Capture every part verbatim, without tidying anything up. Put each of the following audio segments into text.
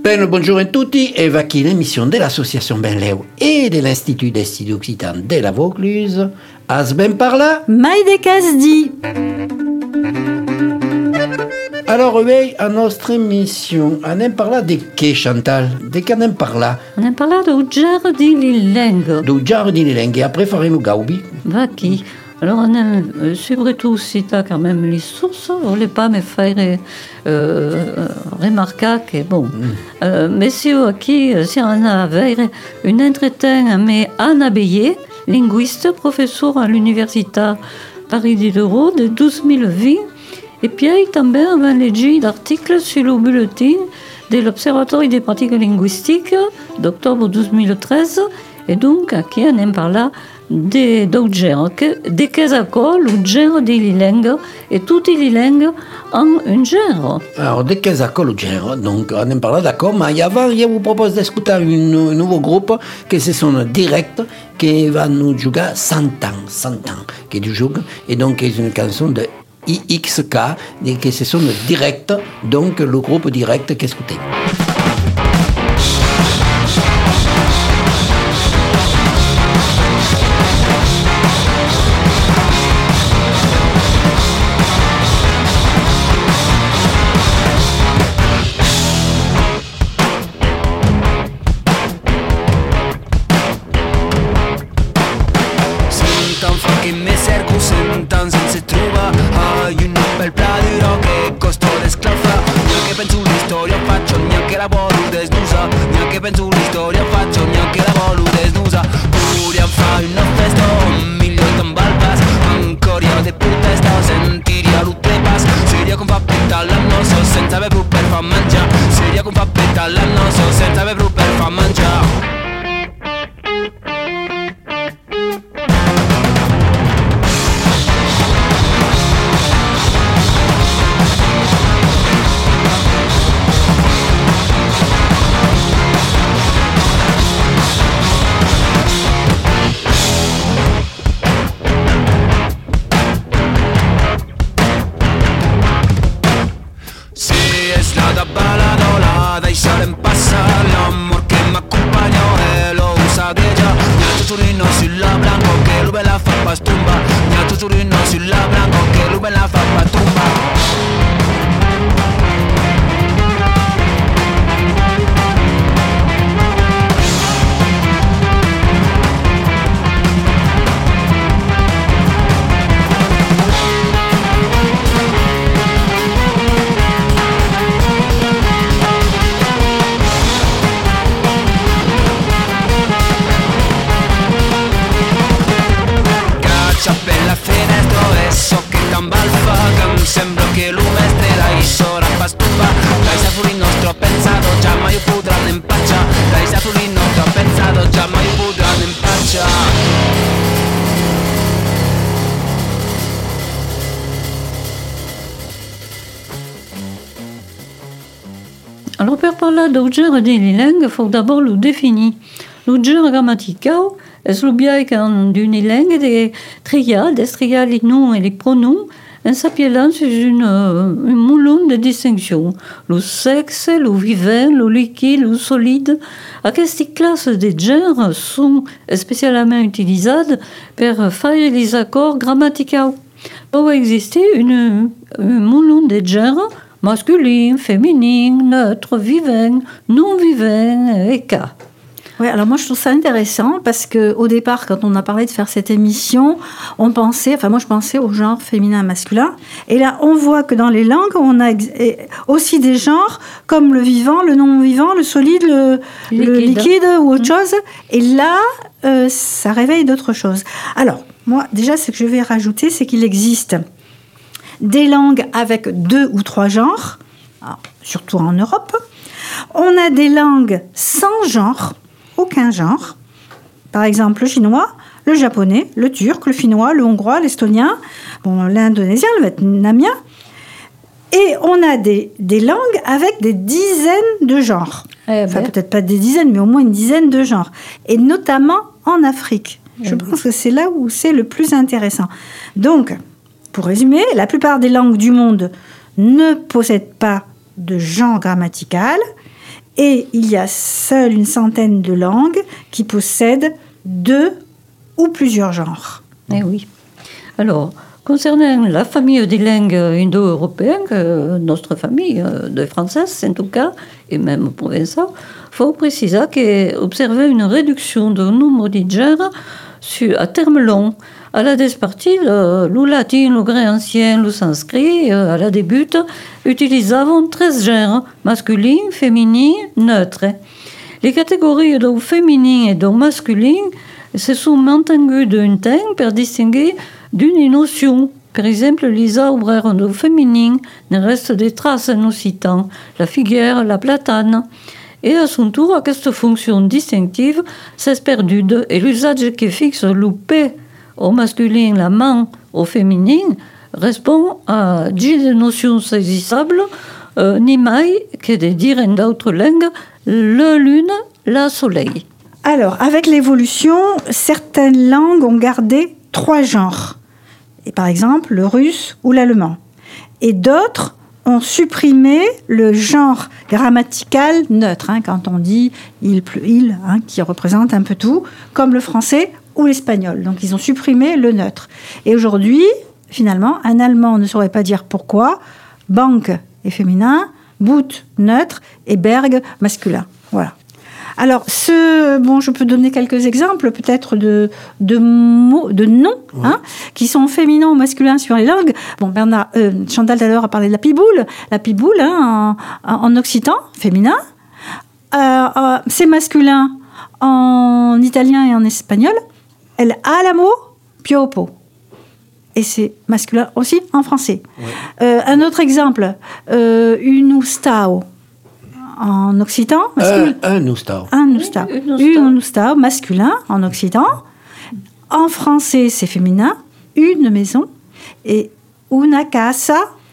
Ben, bonjour a tutti e va qui l'émission de l'association Benleu et de l'Institut des Studies Occitans de la Vaucluse. As ben parla? Maïde Casdi. Alors, oui, à notre émission, on aime parler de què, Chantal? De què anem parlar? On aime parler de Giardi Lilengue. De Giardi Lilengue, et après faremo Gaubi. Va qui? Alors, on aime euh, surtout citer quand même les sources, on ne pas me faire euh, euh, remarquer que, bon, mm. euh, monsieur qui, si on avait une entretien mais Anna Beillet, linguiste, professeur à l'université Paris Diderot de douze mille vingt, et puis també on llegit d'articles sur le bulletin de l'Observatoire des pratiques linguistiques d'octobre douze mille treize, et donc qui on aime parler de d'autres genres, de qu'est accord le genre de lilengue et toutes les langues en un genre. Alors, de qu'est accord le genre, donc on aime parler d'accord, mais avant, je vous propose d'écouter un nouveau groupe qui se sont direct, qui va nous jouer cent ans, cent ans, qui du joue, et donc c'est une chanson de I X K, qui se sont direct, donc le groupe direct qu'écoutez. Alors, per parlar del genre de lilengue, il faut d'abord le définir. Le genre grammatical est le biais d'une langue de triades, des triades, les noms et les pronoms, en s'appuyant sur une, une moulin de distinction. Le sexe, le vivant, le liquide, le solide. Aquestes classes de genres sont spécialement utilisées pour faire les accords grammaticaux. Il peut exister une, une moulin de genres masculin, féminin, neutre, vivant, non vivant et cas. Oui, alors moi je trouve ça intéressant parce qu'au départ, quand on a parlé de faire cette émission, on pensait, enfin moi je pensais au genre féminin masculin. Et là, on voit que dans les langues, on a aussi des genres comme le vivant, le non-vivant, le solide, le liquide, le liquide ou autre mmh. chose. Et là, euh, ça réveille d'autres choses. Alors, moi, déjà, ce que je vais rajouter, c'est qu'il existe des langues avec deux ou trois genres, surtout en Europe. On a des langues sans genre, aucun genre. Par exemple, le chinois, le japonais, le turc, le finnois, le hongrois, l'estonien, bon, l'indonésien, le vietnamien. Et on a des, des langues avec des dizaines de genres. Eh enfin, ben. peut-être pas des dizaines, mais au moins une dizaine de genres. Et notamment en Afrique. Eh Je ben. pense que c'est là où c'est le plus intéressant. Donc, pour résumer, la plupart des langues du monde ne possèdent pas de genre grammatical. Et il y a seule une centaine de langues qui possèdent deux ou plusieurs genres. Eh oui. Alors, concernant la famille des langues indo-européennes, notre famille de françaises en tout cas, et même provençales, il faut préciser qu'observer une réduction du nombre de genres à terme long. À la partie, le latin, le grec ancien, le sanskrit, à la débute, utilisaient treize genres, masculins, féminins, neutres. Les catégories de féminin et de masculin se sont maintenues d'un temps pour distinguer d'une notion. Par exemple, les arbres de féminin ne restent des traces en occitan, la figuière, la platane. Et à son tour, à cette fonction distinctive s'est perdue et l'usage qui fixe le P au masculin, la main au féminin, répond à dix notions saisissables, euh, ni mai que de dire en d'autres langues le lune, la soleil. Alors, avec l'évolution, certaines langues ont gardé trois genres. Et par exemple, le russe ou l'allemand. Et d'autres ont supprimé le genre grammatical neutre, hein, quand on dit il, pleut, il, hein, qui représente un peu tout, comme le français ou l'espagnol. Donc, ils ont supprimé le neutre. Et aujourd'hui, finalement, un Allemand ne saurait pas dire pourquoi. Bank est féminin, Boot neutre et Berg masculin. Voilà. Alors, ce, bon, je peux donner quelques exemples, peut-être de, de mots, de noms, oui. hein, qui sont féminins ou masculins sur les langues. Bon, Bernard, euh, Chantal tout à l'heure a parlé de la piboule. La piboule, hein, en, en occitan, féminin. Euh, euh, c'est masculin en italien et en espagnol. El álamo piopo. Et c'est masculin aussi en français. Oui. Euh, un autre exemple, euh, une oustao. En occitan, masculin. Un, un oustao. Un oustao. Une oustao, masculin, en occitan. En français, c'est féminin. Une maison. Et una casa,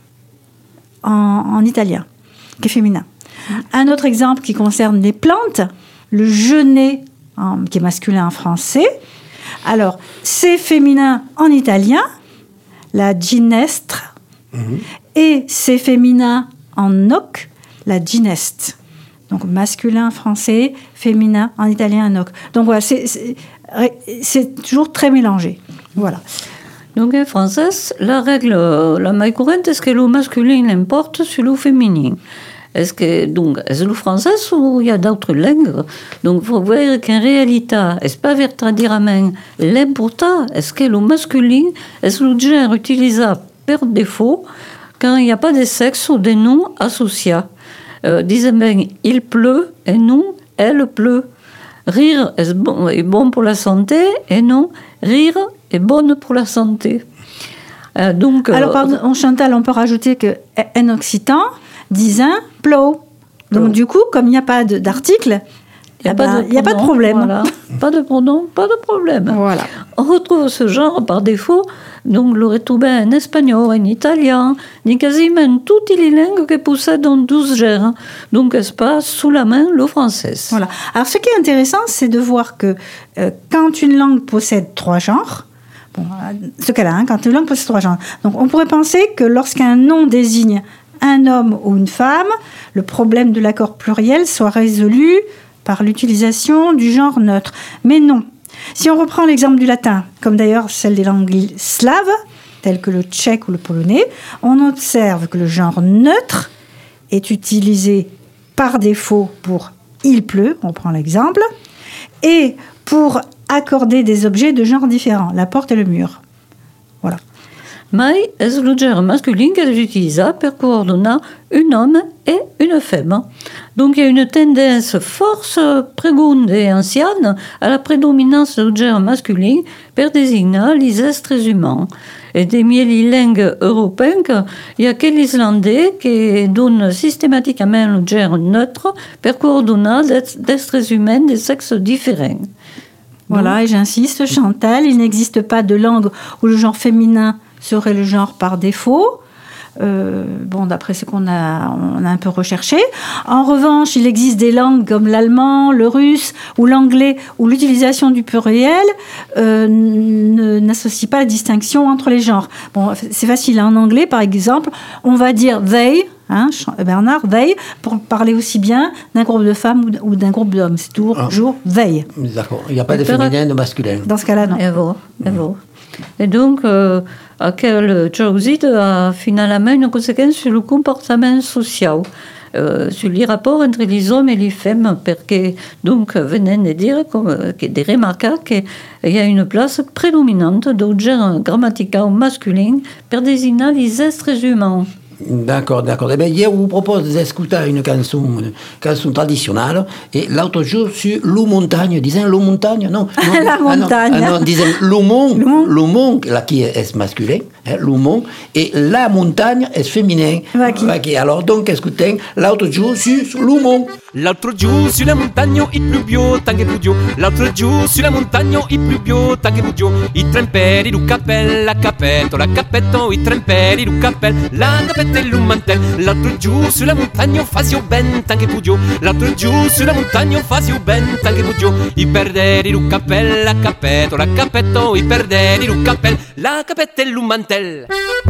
en, en italien, qui est féminin. Un autre exemple qui concerne les plantes, le genêt, en, qui est masculin en français. Alors, c'est féminin en italien, la ginestre. Mm-hmm. Et c'est féminin en noc, la gineste. Donc masculin français, féminin en italien, noc. Donc voilà, c'est, c'est, c'est toujours très mélangé. Voilà. Donc en français, la règle la plus courante est que le masculin l'emporte sur le féminin. Est-ce que donc est-ce le français ou il y a d'autres langues? Donc il faut voir qu'en réalité, est-ce pas verdaderement l'important? Est-ce que le masculin est le genre utilisé par défaut quand il n'y a pas de sexe ou de noms associés? Euh, disons bien, il pleut et non, elle pleut. Rire est bon, est bon pour la santé et non, rire est bonne pour la santé. Euh, donc, Alors, pardon, en Chantal, on peut rajouter qu'en occitan, disant plow. Donc, oh. du coup, comme il n'y a pas de, d'article, il n'y a, ben, a pas de problème. Voilà. Pas de pronom, pas de problème. Voilà. On retrouve ce genre par défaut, donc le retrouve en espagnol, en italien, ni quasiment toutes les langues qui possèdent douze genres. Donc, est-ce pas sous la main le français? Voilà. Alors, ce qui est intéressant, c'est de voir que euh, quand une langue possède trois genres, bon, ce cas-là, hein, quand une langue possède trois genres, donc on pourrait penser que lorsqu'un nom désigne un homme ou une femme, le problème de l'accord pluriel soit résolu par l'utilisation du genre neutre. Mais non. Si on reprend l'exemple du latin, comme d'ailleurs celle des langues slaves, telles que le tchèque ou le polonais, on observe que le genre neutre est utilisé par défaut pour « il pleut », on prend l'exemple, et pour accorder des objets de genre différents, la porte et le mur. Voilà. Mais est le genre masculin qui est utilisé pour coordonner un homme et une femme. Donc il y a une tendance forte, prégonde et ancienne à la prédominance du genre masculin pour désigner les êtres humains. Et des les langues européennes, il y a que l'islandais qui donne systématiquement le genre neutre pour coordonner des êtres humains de sexes différents. Voilà, et j'insiste, Chantal, il n'existe pas de langue où le genre féminin serait le genre par défaut. euh, bon, d'après ce qu'on a, on a un peu recherché. En revanche, il existe des langues comme l'allemand, le russe ou l'anglais où l'utilisation du pluriel euh, ne, n'associe pas la distinction entre les genres. Bon, c'est facile. En anglais, par exemple, on va dire they. Hein, Bernard, they, pour parler aussi bien d'un groupe de femmes ou d'un groupe d'hommes. C'est toujours ah. they. D'accord. Il n'y a pas de féminin, de masculin. Dans ce cas-là, non. Et, voilà. Et, voilà. Et donc, euh, aquel Jausid a finalement une conséquence sur le comportement social, euh, sur les rapports entre les hommes et les femmes, parce que, donc, venant de dire, comme, que de remarquer qu'il y a une place prédominante d'objets grammaticaux masculins pour désigner les êtres humains. D'accord, d'accord. Eh bien, hier, on vous propose d'écouter une chanson, une chanson traditionnelle. Et l'autre jour, sur l'eau montagne, disons l'eau montagne, non, non la montagne. Ah non, ah non disons l'eau-mont, l'eau-mont, là qui est masculin, hein, l'eau-mont, et la montagne est féminin. Okay. Alors, donc, écoutez, l'autre jour, sur l'eau-mont. L'altro giù sulla montagna il più bio tangue budio. L'altro giù sulla montagna il più bio tangue budio. I tremperi lu cappella la cappetto la cappetto i tremperi lu cappella la cappetta e lu mantel. L'altro giù sulla montagna fasio ben tangue budio. L'altro giù sulla montagna fasio ben tangue budio. I perderi lu cappella la cappetto la cappetto i perderi lu cappella la cappetta e lu mantel.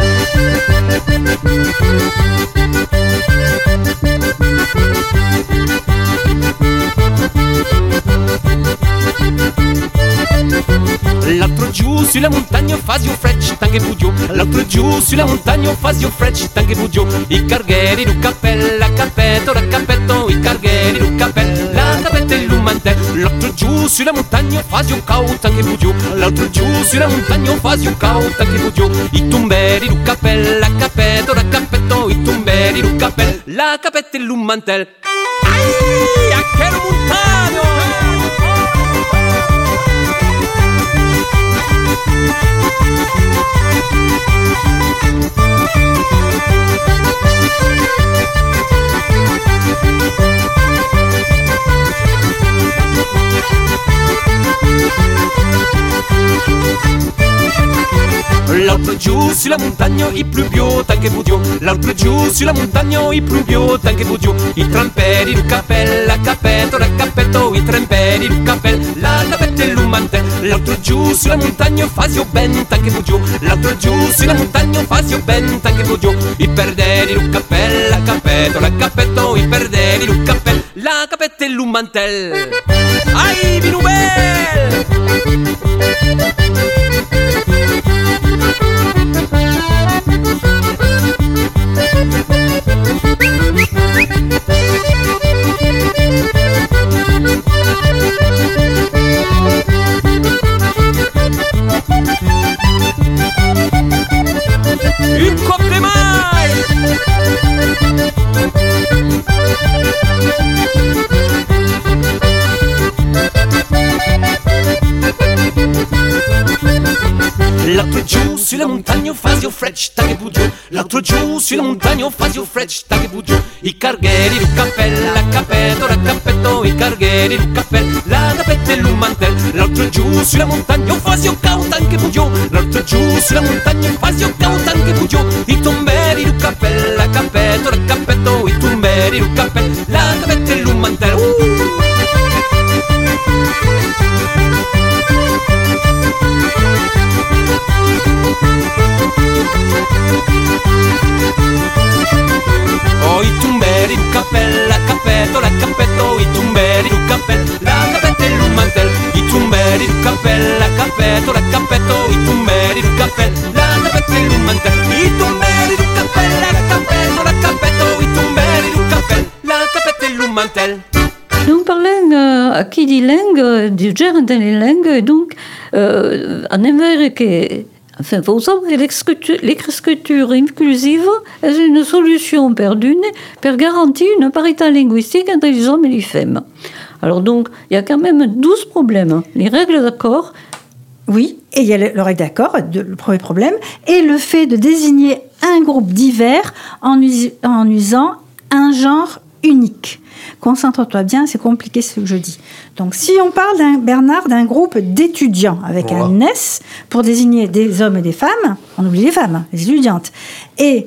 L'altro giù sulla montagna fasio frecci tangue budio. L'altro giù sulla montagna fasio frecci tangue budio. I cargheri lu cappella la cappetto la cappetto i cargheri lu cappella la cappetta e lu mantel. L'altro giù sulla montagna fasio cau tangue budio. L'altro giù sulla montagna fasio cau tangue budio. I tumberi lu cappella la cappetto la cappetto i tumberi lu cappella la cappetta e lu mantel. Ai, a che montagno! L'altro giù sulla montagna i più bio tangue budio. L'altro giù sulla montagna i più bio tangue budio. I tramperi lu cappella la cappetto la cappetto i tramperi lu cappella la cappetta e lu mantel. L'altro giù sulla montagna fasio ben tangue budio. L'altro giù sulla montagna fasio ben tangue budio. I perderi lu cappella la cappetto la cappetto i perderi lu cappella la cappetta e lu mantel. Ai vinubel! Une coupe de maille. L'altro giù sulla montagna fasio frecci tangue budio. L'altro giù sulla montagna fasio frecci tangue budio. I cargheri lu cappella la cappetto la cappetto i cargheri lu cappella la cappetta e lu mantel. L'altro giù sulla montagna fasio cau tangue budio. L'altro giù sulla montagna fasio cau tangue budio. I tomberi lu cappella la cappetto la cappetto i tomberi lu cappella la cappetta e lu mantel. Uh! Oh, i tumberi lu cappella la cappetto la cappetto i tumberi lu cappella la cappetta e lu mantel. I tumberi lu cappella la cappetto la cappetto i tumberi lu cappella la cappetta e lu mantel. I tumberi lu cappella la cappetto la cappetto i tumberi lu cappella la cappetta e lu mantel. Nous parlons euh, qui dit langue, du genre dans les langues, donc euh, en Amérique, enfin, il faut savoir que l'écriture, l'écriture inclusive est une solution perdue pour garantir une parité linguistique entre les hommes et les femmes. Alors donc, il y a quand même douze problèmes. Les règles d'accord. Oui, et il y a le, le règle d'accord, le premier problème, et le fait de désigner un groupe divers en, us, en usant un genre unique. Concentre-toi bien, c'est compliqué ce que je dis. Donc, si on parle, d'un, Bernard, d'un groupe d'étudiants avec oh. un S pour désigner des hommes et des femmes, on oublie les femmes, les étudiantes. Et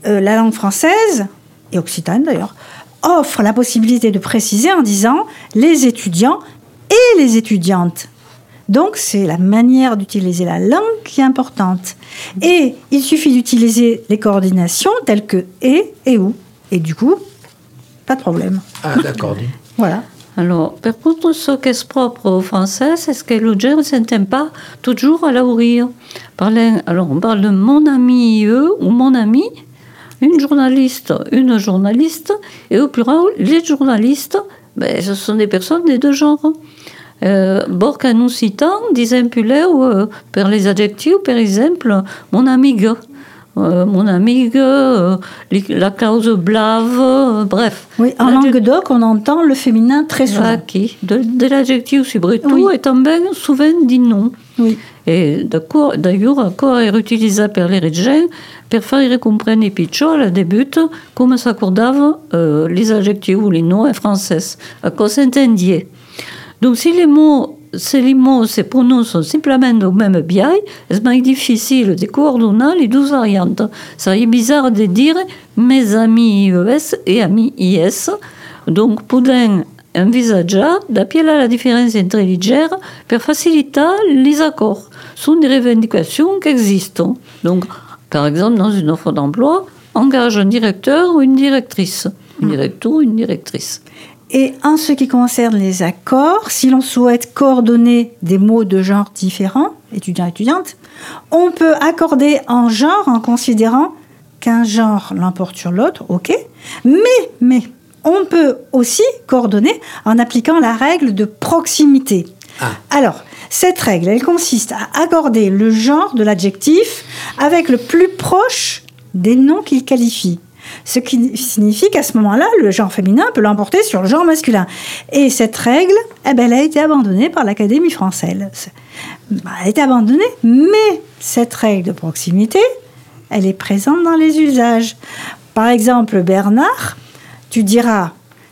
euh, la langue française, et occitane d'ailleurs, offre la possibilité de préciser en disant les étudiants et les étudiantes. Donc, c'est la manière d'utiliser la langue qui est importante. Et il suffit d'utiliser les coordinations telles que « et » et « ou ». Et du coup, pas de problème. Ah, d'accord. Voilà. Alors, per contre, ce qui est propre au français, c'est ce que le gens ne s'entend pas toujours à la ouvrir. Alors, on parle de mon ami, eux, ou mon ami, une journaliste, une journaliste, et au plural, les journalistes, ben, ce sont des personnes des deux genres. Euh, Borca nous citant, d'exemple, euh, per les adjectifs, par exemple, mon amigue, euh, mon amigue, euh, la clause blave, euh, bref. Oui, en Languedoc, on entend le féminin très souvent. Aquí, de, de l'adjectif subretu, oui. Et també souvent dit non. Oui. E d'ailleurs, ancora era utilitzat per les gens per faire comprendre pitjor al debut com s'acordava euh, les adjectifs ou les noms en français, à quoi s'entendiez. Donc, si les mots, si les mots se prononcent simplement au même biais, c'est plus difficile de coordonner les deux variantes. Ça est bizarre de dire mes amis I E S et amis I S. Donc, podem envisager d'appeler la différence entre les genres pour faciliter les accords. Ce sont des revendications qui existent. Donc, par exemple, dans une offre d'emploi, engage un directeur ou une directrice. Un directeur ou une directrice. Et en ce qui concerne les accords, si l'on souhaite coordonner des mots de genre différents, étudiant, étudiante, on peut accorder en genre en considérant qu'un genre l'emporte sur l'autre, ok, mais, mais on peut aussi coordonner en appliquant la règle de proximité. Ah. Alors, cette règle, elle consiste à accorder le genre de l'adjectif avec le plus proche des noms qu'il qualifie. Ce qui signifie qu'à ce moment-là, le genre féminin peut l'emporter sur le genre masculin. Et cette règle, eh ben, elle a été abandonnée par l'Académie française. Elle a été abandonnée, mais cette règle de proximité, elle est présente dans les usages. Par exemple, Bernard, tu diras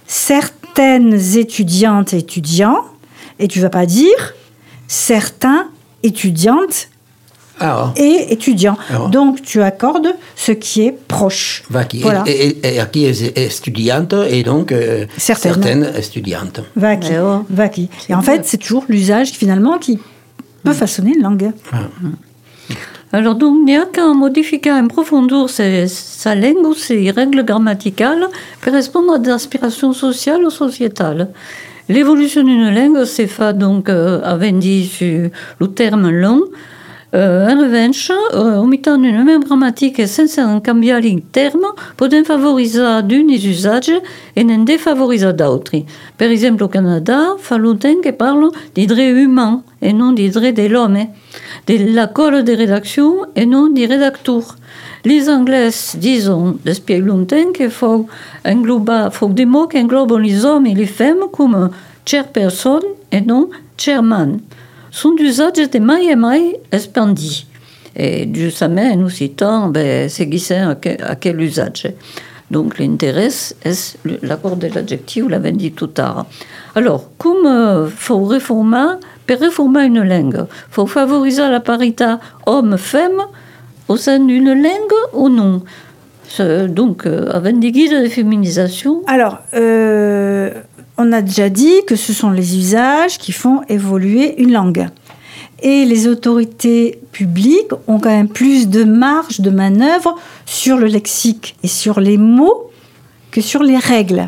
certaines étudiantes et étudiants, et tu ne vas pas dire certains étudiantes Alors. et étudiants. Alors. Donc, tu accordes ce qui est proche. Vaki. Voilà. Et, et, et qui est étudiante et donc euh, certaines. certaines étudiantes. Vaki. Oh. Vaki. Et en fait, c'est toujours l'usage finalement qui peut façonner une langue. Ah. Alors, donc, il n'y a qu'à modifier en profondeur sa langue ou ses règles grammaticales pour répondre à des aspirations sociales ou sociétales. L'évolution d'une langue s'est faite donc euh, avant dit sur le terme long. Euh, en revanche, euh, en mettant une même grammatique et sans changer les termes, podem favoriser d'un usage et en défavoriser d'autres. Par exemple, au Canada, fa longtemps que parle des droits humains et non des droits de l'homme, de l'accord de rédaction et non des rédacteurs. Les Anglais disent depuis longtemps qu'il faut, englober, faut des mots qui englobent les hommes et les femmes comme chairperson et non chairman. Sont d'usage de mai et mai expandis. Et justement, nous citons, ben, c'est à quel, à quel usage. Donc, l'intérêt est l'accord de l'adjectif, on l'avait dit tout à l'heure. Alors, comme il euh, faut réformer, pour réformer une langue, il faut favoriser la parité homme-femme au sein d'une langue ou non. Donc, euh, avec des guides de féminisation. Alors, euh, on a déjà dit que ce sont les usages qui font évoluer une langue. Et les autorités publiques ont quand même plus de marge de manœuvre sur le lexique et sur les mots que sur les règles.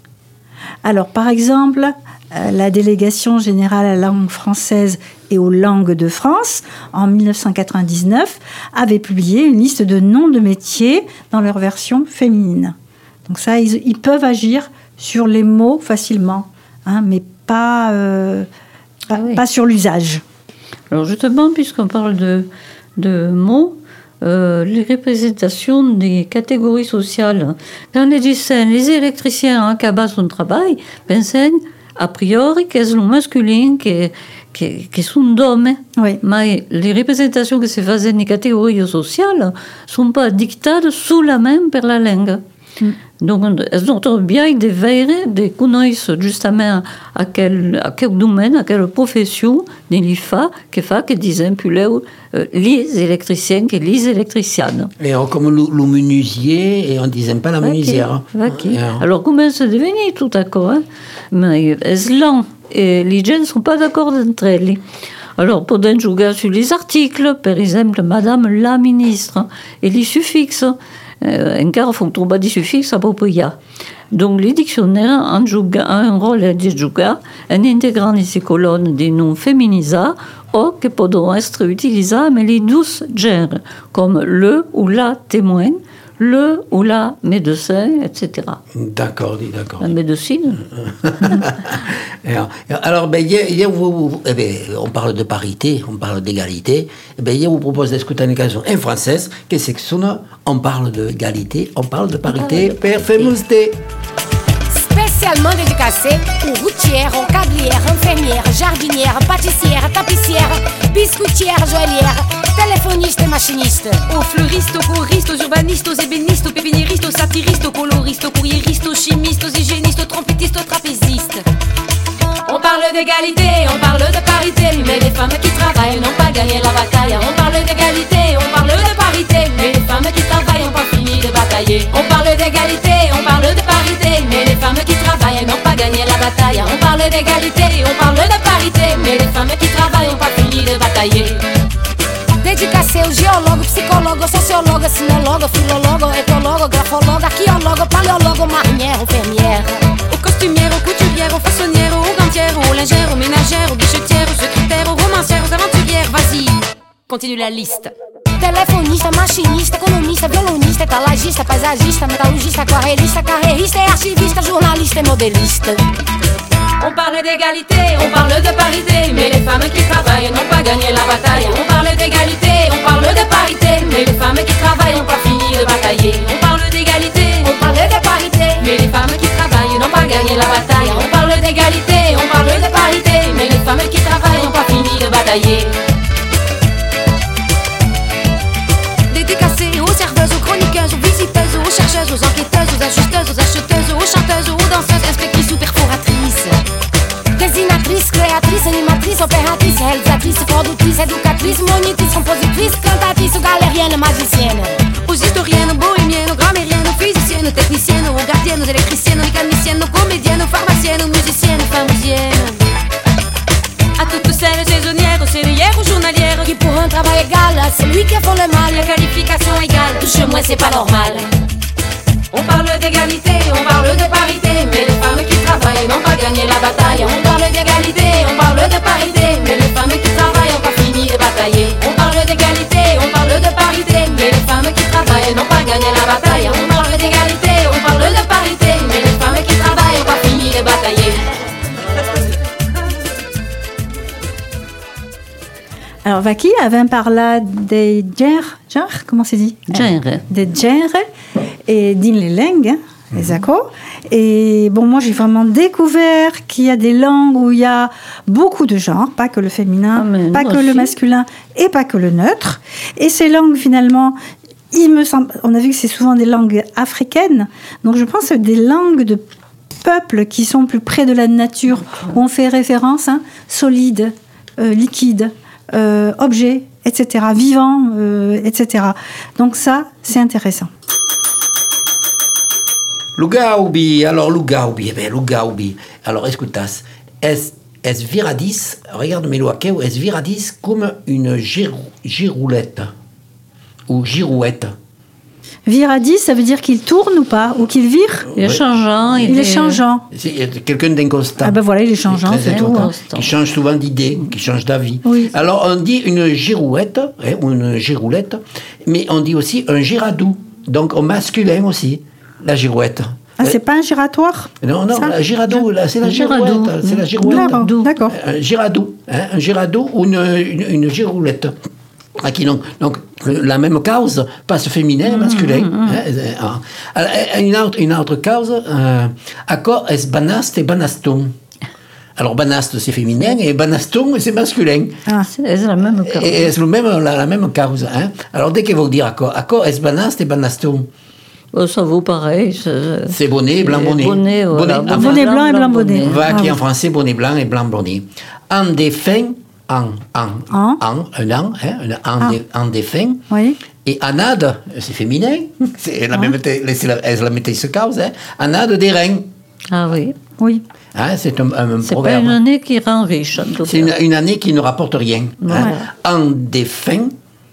Alors, par exemple, la Délégation générale à la langue française et aux langues de France, en dix-neuf cent quatre-vingt-dix-neuf, avait publié une liste de noms de métiers dans leur version féminine. Donc ça, ils, ils peuvent agir sur les mots facilement, hein, mais pas, euh, pas, ah oui. pas sur l'usage. Alors justement, puisqu'on parle de, de mots, euh, les représentations des catégories sociales, quand les lycéens, les électriciens acabent son travail, pensent a priori que c'est le masculin qui, qui, qui sont d'hommes. Oui. Mais les représentations que se font des catégories sociales ne sont pas dictées sous la main par la langue. Mm. Donc, notre bien de veire, de connaître justement à quel, à quel domaine, à quelle profession il fa, que fa, que disent euh, les électriciens, que les électriciennes. Et alors, comme le, le menuisier, et on ne disait pas la menuisière. Okay. Okay. Alors, alors, comment c'est devenu tout d'accord, hein? Mais les langues et les gens ne sont pas d'accord entre elles. Alors, poden jouer sur les articles, par exemple, Madame la ministre, et les suffixes. Euh, encara font trobar des suffixes appropriats. Donc, les dictionnaires ont joué un rôle de jouer en intégrant ces colonnes des noms féminisés ou qui peuvent être utilisés mais les douze genres, comme le ou la témoin, le ou la médecin, et cetera. D'accord, d'accord. La médecine. Alors, ben, hier, hier vous, eh ben, on parle de parité, on parle d'égalité. Eh ben, hier, vous propose d'écouter une chanson en française. Qu'est-ce que c'est? On parle d'égalité, on parle de parité. Per femuste. Spécialement dédicacé aux routières, aux cablières, infirmières, jardinières, pâtissières, tapissières, biscoutières, joaillières, téléphonistes et machinistes. Aux fleuristes, aux choristes, aux urbanistes, aux ébénistes, aux pépiniéristes, aux satiristes, aux coloristes, aux courriéristes, aux chimistes, aux hygiénistes, aux trompettistes, aux trapézistes. On parle d'égalité, on parle de parité, mais les femmes qui travaillent n'ont pas gagné la bataille. On parle d'égalité, on parle de parité, mais les femmes qui travaillent n'ont pas fini de batailler. On parle d'égalité, on parle de parité, mais les femmes qui travaillent n'ont pas gagné la bataille. On parle d'égalité, on parle de parité, mais les femmes qui travaillent n'ont pas fini de batailler. Dédicacé ao geólogo, psicólogo, sociólogo, cinélogo, filólogo, éthologo, grafologo, arqueólogo, paléologo, marinheiro, fermière. Aux costumières, aux couturières, aux façonnières, aux gantières, aux lingères, aux ménagères, aux guichetières, aux secrétaires, aux romancières, aux aventurières. Vas-y, continue la liste. Telefonista, machinista, economista, violonista, etalagista, paisagista, metalurgista, aquarelista, carreirista, archivista, jornalista et modeliste. On parle d'égalité, on parle de parité, mais les femmes qui travaillent n'ont pas gagné la bataille. On parle d'égalité, on parle de parité, mais les femmes qui travaillent n'ont pas fini de batailler. On parle d'égalité, on parle de parité, mais les femmes qui travaillent n'ont pas gagné la bataille. On parle d'égalité, on parle de parité, mais les femmes qui travaillent n'ont pas fini de batailler. Dédicacé aux serveuses, aux chroniqueuses, aux visiteuses, aux chercheuses, aux enquêteuses, aux ajusteuses, aux acheteuses, aux chanteuses, aux danseuses, inspectrices ou perforatrices. Dessinatrice, créatrice, animatrice, opératrice, réalisatrice, productrice, éducatrice, monitrice, compositrice, cantatrice, galérienne, magicienne. Aux historiennes, aux bohémiennes, aux grammairiennes, aux physiciennes, aux techniciennes, aux gardiennes, aux électriciennes, aux mécaniciennes, aux comédiennes, aux pharmaciennes, aux musiciennes, aux pharmaciennes. À toutes celles saisonnières, aux serrurières, aux journalières, qui pour un travail égal, c'est lui qui font le mal. La qualification égale, touche moi c'est pas normal. On parle d'égalité, on parle de parité, mais les femmes qui travaillent n'ont pas gagné la bataille. On parle d'égalité, on parle de parité, mais les femmes qui travaillent n'ont pas fini de batailler. On parle d'égalité, on parle de parité, mais les femmes qui travaillent n'ont pas gagné la bataille. On parle d'égalité, on parle de parité, mais les femmes qui travaillent n'ont pas fini de batailler. Alors, Vaki avait parlé des genres, genre, comment c'est dit? Genre. Des genres et dans les langues, hein, les accords. Et bon, moi, j'ai vraiment découvert qu'il y a des langues où il y a beaucoup de genres, pas que le féminin, Ah, pas que aussi. le masculin et pas que le neutre. Et ces langues, finalement, il me semble, on a vu que c'est souvent des langues africaines. Donc, je pense que c'est des langues de peuples qui sont plus près de la nature, où on fait référence, hein, solide, euh, liquide. Euh, objets, et cetera, vivants, euh, et cetera. Donc ça, c'est intéressant. Lugaubi, alors Lugaubi, eh bien Lugaubi. Alors écoutas, es, es viradis, regarde-moi aqui, es viradis comme une girou, giroulette ou girouette. Viradis, ça veut dire qu'il tourne ou pas, ou qu'il vire. Il est changeant. Il, est changeant. C'est quelqu'un d'inconstant. Ah ben voilà, il est changeant, Très c'est tout. important, Constant. qui change souvent d'idée, qui change d'avis. Oui. Alors on dit une girouette, hein, ou une giroulette, mais on dit aussi un giradou, donc au masculin aussi, la girouette. Ah, c'est pas un giratoire? Non, non, ça la giradou, là, c'est la Un giradou. girouette, c'est la girouette. D'accord, d'accord. Un giradou, hein, un giradou ou une, une, une giroulette. Ah, qui, donc, donc, la même cause, passe féminin, masculin. Hein, hein. Alors, une, autre, une autre cause, euh, à quoi est banast et banaston? Alors, banast, c'est féminin, et banaston, c'est masculin. Ah. C'est la même cause. Et c'est le même, la, la même cause. Hein. Alors, dès qu'ils vont dire à quoi, à quoi est banast et banaston? Oh, ça vaut pareil. C'est, c'est bonnet, blanc bonnet. Bonnet, voilà. Bonnet, bonnet blanc et blanc bonnet. Voilà, Ah, qui oui. en français, bonnet blanc et blanc bonnet. En défunt, en, en, En. en, un an, hein, un en, Ah. dé- en défunt. Oui. Et anade, c'est féminin, c'est la Ah. même, c'est la, c'est la métisse cause, hein. Anade des reins. Ah oui. Oui. Hein, c'est un, un C'est proverbe. pas une année qui rend riche, en tout C'est cas. une, une année qui ne rapporte rien. Ouais. Hein. En défunt,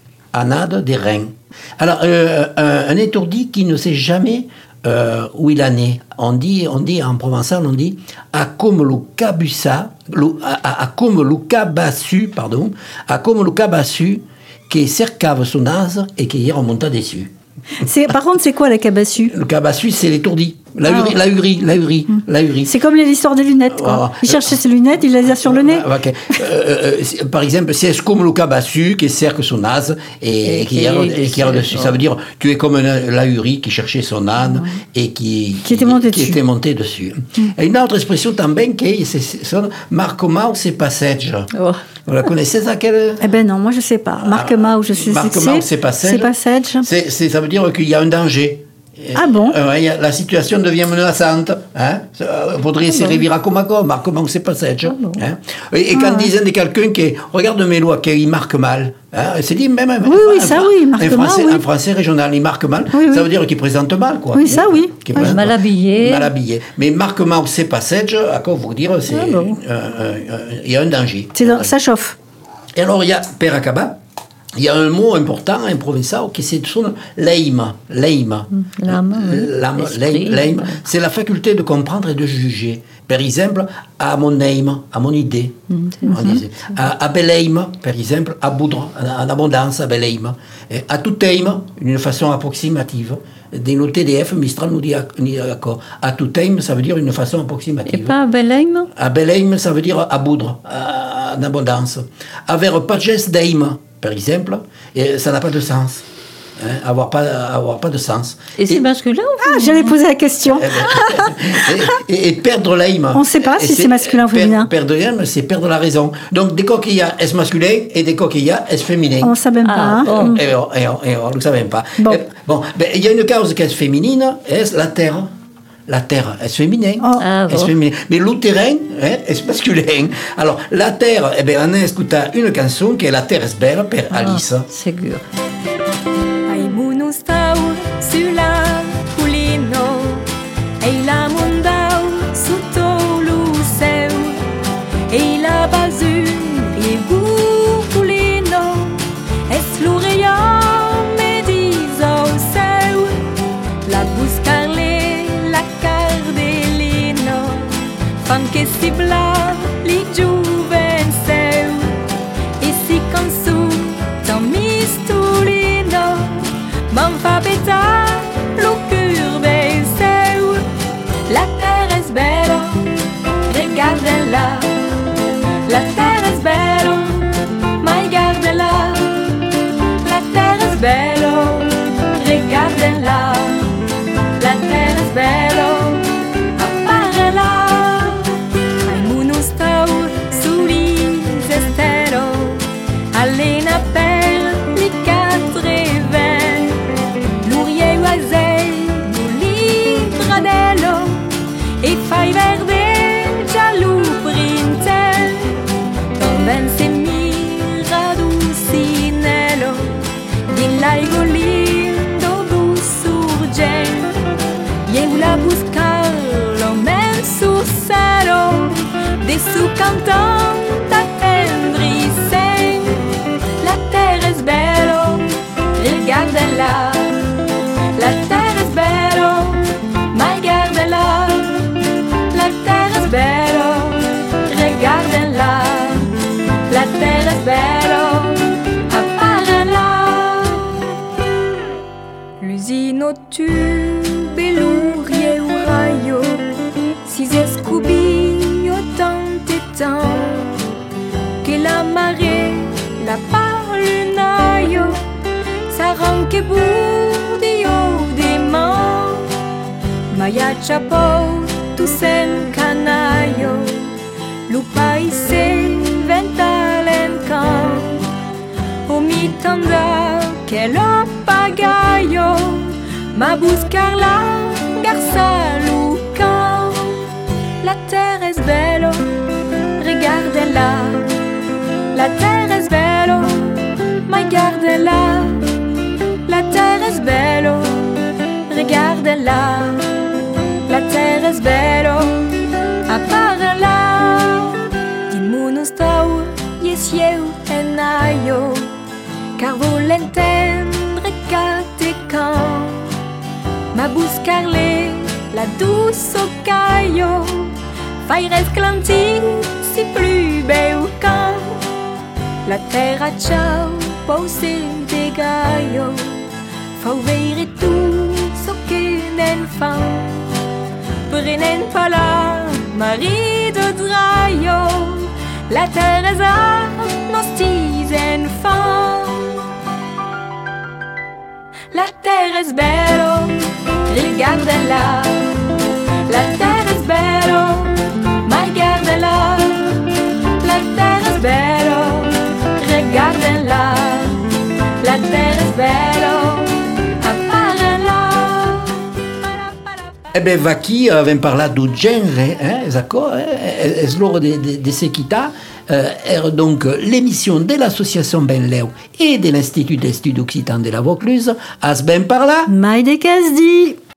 anade des reins. Alors, euh, un, un étourdi qui ne sait jamais euh, où il en est. On dit, on dit en provençal, on dit a comme le cabussa, lo- a, a- a comme le cabassu, pardon, a comme le cabassu qui cercave son ase et qui y remonta dessus. C'est, par contre, c'est quoi la cabassu? Le cabassu, c'est l'étourdi. La Ah, hurie, ouais. la hurie, la hurie, la hurie. C'est comme l'histoire des lunettes, quoi. Oh. Il cherchait ses lunettes, il les a sur le nez. Ah, ok. Euh, euh, c'est- par exemple, c'est comme le cabassu qui cercle son âne et, Et et qui qui est est et qui est dessus. dessus. Ça veut dire tu es comme un lahuri qui cherchait son âne et qui, Qui était monté qui dessus. était monté dessus. Et une autre expression também qui c'est c'est- son marcomao c'est passage. Oh. Vous la connaissez ça quelle Eh ben non, moi je sais pas. Marc Mao, je sais Marc ce que Mao, c'est passage. C'est passage. C'est, c'est- ça veut dire qu'il y a un danger. Ah bon? Euh, ouais, il y a- La situation devient menaçante. Hein? Il faudrait Ah se révirer comme un Marc comment c'est passage. Hein? Et, et quand disait de quelqu'un qui regarde mes lois, qu'il marque mal, hein? C'est dit même un, Oui, oui, un- ça, un- oui, marque un français, mal, oui. un français régional, il marque mal, Oui, oui. ça veut dire qu'il présente mal. Quoi. Oui, ça, oui. Qu'il Oui. présente Mal habillé. Mal habillé. Mais marque mal, c'est passage, à quoi vous dire, c'est, Ah bon. euh, euh, euh, il y a un danger. C'est dans- ça chauffe. Et alors, il y a Peracaba, il y a un mot important en provençal qui c'est son leima. Leima. L'âme, oui. L'âme, L'esprit. leim- leim. C'est la faculté de comprendre et de juger. Par exemple, à mon aim, à mon idée. On disait. À, à beleim, par exemple, à boudre, en abondance, à beleim. Et à tout aim, d'une façon approximative. Dans le T D F, Mistral nous dit dit d'accord. À tout aim, ça veut dire une façon Et approximative. pas à Belém? À beleim, ça veut dire à boudre, à- en abondance. Avec pages d'aim, par exemple, et ça n'a pas de sens. Hein, avoir, pas, avoir pas de sens. Et c'est masculin ou Ah, j'allais poser la question. et, et- et perdre l'aim. On sait pas Et si c'est masculin ou per- féminin. Perdre l'aim, c'est perdre la raison. Donc, des coquillas, est-ce masculin et des coquillas, est-ce féminin. On ne sait même pas. Ah, hein. bon. Et on- et on- et on ne le savait pas. Bon. Et- bon, ben, il y a une cause qui est féminine, est la terre. La terre, est-ce féminin? Oh. Ah, Est-ce bon. féminin? Mais le terrain, hein, est masculin. Alors, la terre, eh ben, on a écouté une chanson qui est La terre est belle, per Alice. Ségur. Ai munu stau sulla culino e la mondau sotto lo seu e la basu e culino es l'oreillon me diso seu la buscarle la cardelino fan che si bla li giuven seu e si consulta misturino man fa petar lo curve seu la terre est belle regardez-la la terre est belle ma regardez-la la terre est belle regardez-la la terre est belle apparela ai monostau suli estero allena per li quatre-vingts l'ourier oisei li bradello e fai verde giallo printel conven se mira dusinello din l'aigolindo du surgen eu la buscarlo men sul cielo de su cantanta tendrissem la terre est belle regardez-la la terre est belle ma regardez-la la terre est belle regardez-la la terre est belle apparela l'usine au tube et l'ouvrier au rayo si escoubi autant de temps que la marée la parlunaio sarà che budio di mo ma ya chapo tu sen canaio lu paese ventalen can o mi tanda che lo pagaio ma buscar la garça luca. La terre est belle, regardez-la. La terre est belle, ma gardez-la. La terre est belle, regardez-la. La terre est belle, a part là. Di muno stau, yes eu en aio, car volentendre cate can. Ma buscarle la douce au caillou, faires clanti si plus beau can. La terre a ciao, pose de gaio, fa ouvrir tout ce que n'en fa. Prenen pas la mari de draio, la terre est à nos petits enfants. La terre est belle, regardez-la. La terre est belle, ma gardez-la. La terre est belle, regardez-la. La terre est belle, apparez-la. Eh bien, Vaki vem parlar du genre, hein, d'accord, eh, és l'hora de, de, de sequita. Euh, era donc l'émission de l'association Benleu et de l'Institut d'Estudes Occitans de la Vaucluse. As ben parla? Mai de Casdi.